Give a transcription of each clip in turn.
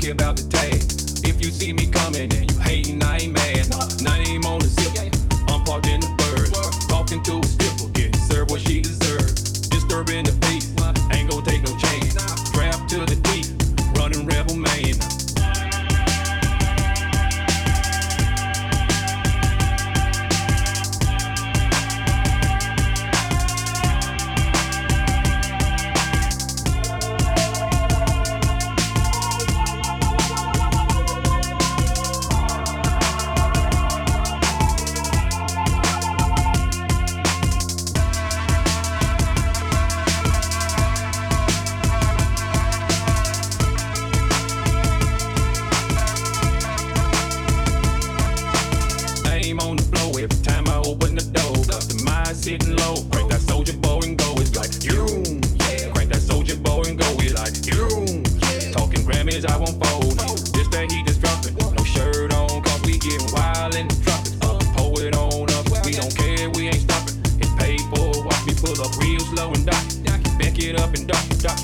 care about the tag. If you see me coming and you hating, I ain't mad. Name on the zip, I'm parked in the bird. Talking to a stripper, getting served what she deserves. Disturbing the peace, ain't gon' take no chance. Strapped to the deep, running rebel man. On the floor every time I open the door. The mind sitting low. Crank that soldier boy and go. It's like you. Yeah. Crank that soldier boy and go. It's like you. Yeah. Talking Grammys, I won't fold. This that he just dropping. No shirt on, cause we getting wild in the tropics. Pull it on up. We don't care, we ain't stopping. It's paid for. Watch me pull up real slow and dock it. Back it up and dock it.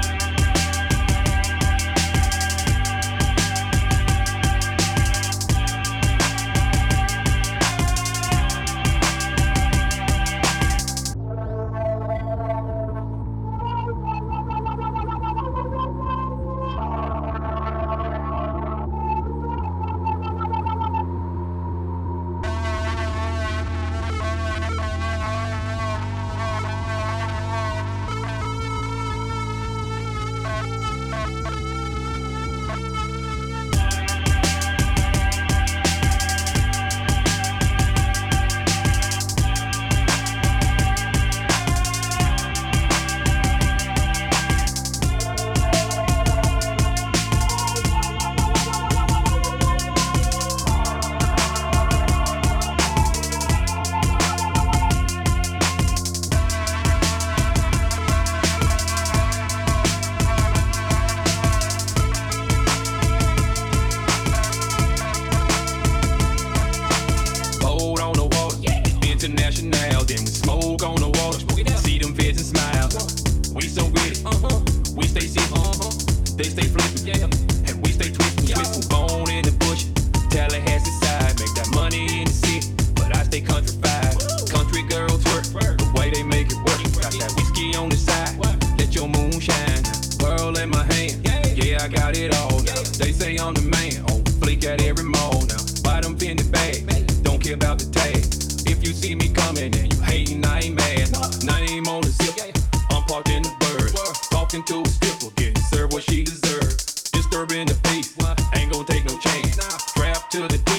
International, then we smoke on the water. See them feds and smile. We so with it. We stay sipping. They stay flipping. And we stay twisting. Bone in the bush. Tallahassee side. Make that money in the city. But I stay countrified. Country girls work. The way they make it work. Got that whiskey on the side. Let your moon shine. World in my hand. Yeah, I got it all now. They say I'm the man. On fleek at every mall now. Buy them Fendi bag. Don't care about the tag. If you see me coming and you hating, I ain't mad. Name on the zip, I'm parked in the bird. Talking to a stripper, getting served what she deserves. Disturbing the peace, ain't gon' take no chance. Strapped to the